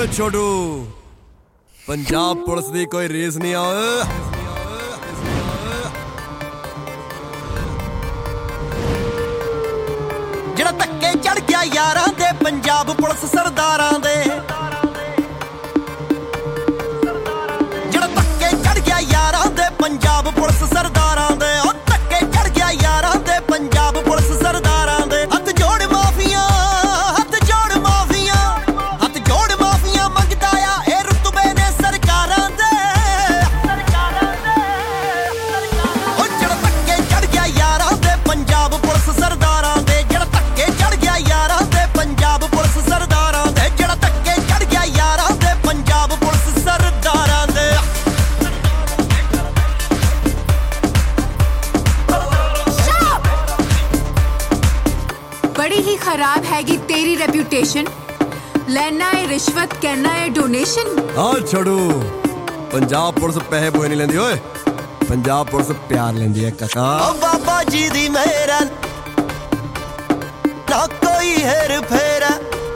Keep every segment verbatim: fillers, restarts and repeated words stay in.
ਓਏ ਛੋਟੂ ਪੰਜਾਬ ਪੁਲਿਸ ਦੀ ਕੋਈ ਰੀਸ ਨਹੀਂ ਆ ਓਏ ਜਿਹੜਾ ਧੱਕੇ ਚੜ ਗਿਆ ਯਾਰਾਂ ਦੇ ਪੰਜਾਬ ਪੁਲਿਸ ਸਰਦਾਰਾਂ ਦੇ ਜਿਹੜਾ ਧੱਕੇ ਚੜ ਗਿਆ ਯਾਰਾਂ ਦੇ ਪੰਜਾਬ ਪੁਲਿਸ ਸਰਦਾਰਾਂ ਦੇ ਉਹ ਧੱਕੇ ਚੜ ਗਿਆ ਯਾਰਾਂ ਦੇ ਪੰਜਾਬ ਪੁਲਿਸ ਸਰਦਾਰਾਂ ਦੇ ਹੱਥ ਜੋੜ ਮਾਫੀਆਂ ਹੱਥ ਜੋੜ ਮਾਫੀਆਂ ਹੱਥ ਜੋੜ ਮਾਫੀਆਂ ਮੰਗਦਾ ਆ ਇਹ ਰੁਤਬੇ ਨੇ ਸਰਕਾਰਾਂ ਦੇ ਸਰਕਾਰਾਂ ਦੇ ਉਹ ਜਿਹੜਾ ਧੱਕੇ ਚੜ ਗਿਆ ਯਾਰਾਂ ਦੇ ਪੰਜਾਬ ਪੁਲਿਸ ਸਰਦਾਰਾਂ ਦੇ ਜਿਹੜਾ ਧੱਕੇ ਚੜ ਗਿਆ ਯਾਰਾਂ ਦੇ ਪੰਜਾਬ ਪੁਲਿਸ ਸਰਦਾਰਾਂ ਦੇ ਜਿਹੜਾ ਧੱਕੇ ਚੜ ਗਿਆ ਯਾਰਾਂ ਦੇ ਪੰਜਾਬ ਪੁਲਿਸ ਸਰਦਾਰਾਂ ਦੇ बड़ी ही खराब हैगी तेरी रेप्यूटेशन लेना है रिश्वत कहना है डोनेशन आ छोड़ू पंजाब पुलिस पैसे पोए नहीं लेंदी ओए पंजाब पुलिस प्यार लेंदी है काका ओ बाबा जी दी मेरा ना कोई हेर फेर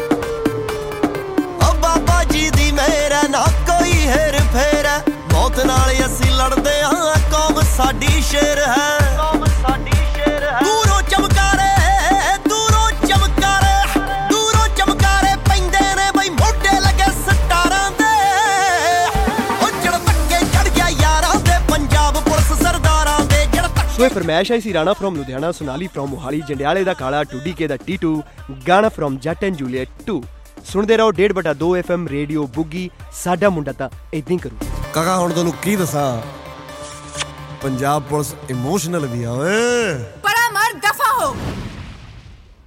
ओ बाबा जी दी मेरा ना कोई हेर फेर मौत नाल असीं लड़दे हां कौम साडी शेर है कौम साडी शेर है दूरों चमकारे ਸੋ ਇਹ ਫਰਮੈਸ਼ ਆਈ ਸੀ ਰਾਣਾ ਫਰੋਮ ਲੁਧਿਆਣਾ, ਸੋਨਾਲੀ ਫਰੋਮ ਮੋਹਾਲੀ, ਜੰਡਿਆਲੇ ਦਾ ਕਾਲਾ, ਟੂਡੀ ਕੇ ਦਾ ਟੀਟੂ, ਗਾਣਾ ਫਰੋਮ ਜੱਟ ਐਂਡ ਜੂਲੀਅਟ ਟੂ। ਸੁਣਦੇ ਰਹੋ ਡੇਢ ਬਟਾ ਦੋ ਐਫ ਐਮ ਰੇਡੀਓ ਬੁੱਗੀ। ਸਾਡਾ ਮੁੰਡਾ ਤਾਂ ਏਦਾਂ ਹੀ ਕਰੂ। ਕਾਕਾ ਹੁਣ ਤੁਹਾਨੂੰ ਕੀ ਦੱਸਾਂ, ਪੰਜਾਬ ਪੁਲਿਸ ਇਮੋਸ਼ਨਲ ਵੀ ਆ ਓਏ।